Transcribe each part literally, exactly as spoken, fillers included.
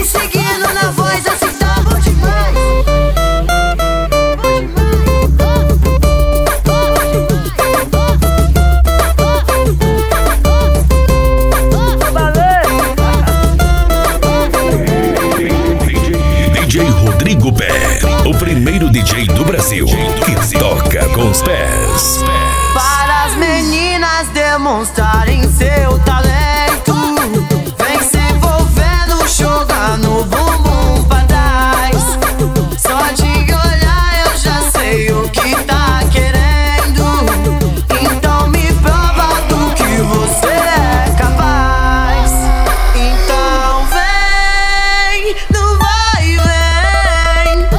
seguindo na voz, assim tá bom demais. D J Rodrigo Pé, o primeiro D J do Brasil que toca com os pés. Para as meninas demonstrarem seu talento, vem se envolvendo, jogando bumbum pra trás. Só de olhar eu já sei o que tá querendo, então me prova do que você é capaz. Então vem, não vai, vem,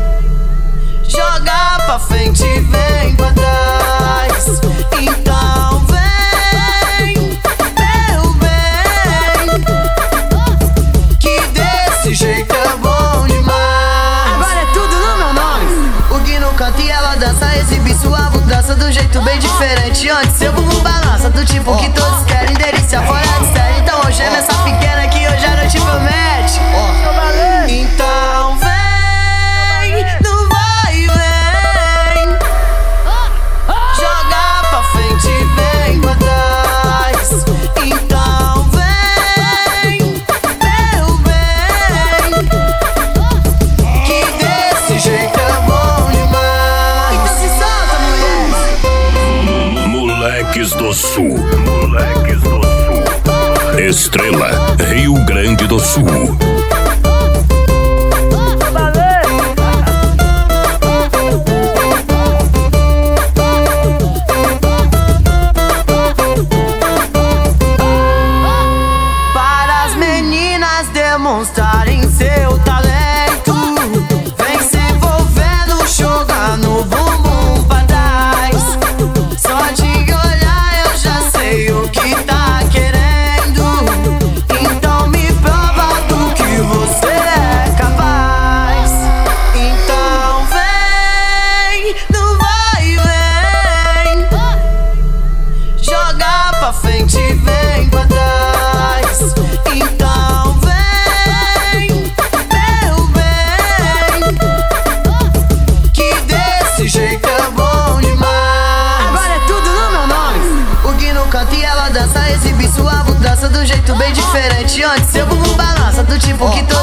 joga pra frente, vem pra trás. Então vem, meu bem, que desse jeito é bom demais. Agora é tudo no meu nome. O Gui no canto e ela dança, exibe sua mudança do jeito bem diferente. Antes seu bumbum balança, do tipo que todos querem, delícia fora de série. Então hoje é nessa pequena que hoje a noite promete. Então vem, não vai, vem, joga pra frente, vem pra trás. Então vem, meu bem, que desse jeito é bom demais. Então se solta, mulher. Moleques do Sul, Moleques do Sul. Estrela, Rio Grande do Sul. Para as meninas demonstrarem seu talento, vem se envolvendo, jogando bumbum pra trás. Só de olhar eu já sei o que tá querendo, então me prova do que você é capaz. Então vem, não vai, vem, joga pra frente, vem pra trás. Então vem, meu bem, que desse jeito é bom demais. Agora é tudo no meu nome. O Gui no canto e ela dança, exibe sua mudança do jeito bem diferente. Antes seu bumbum balança, do tipo que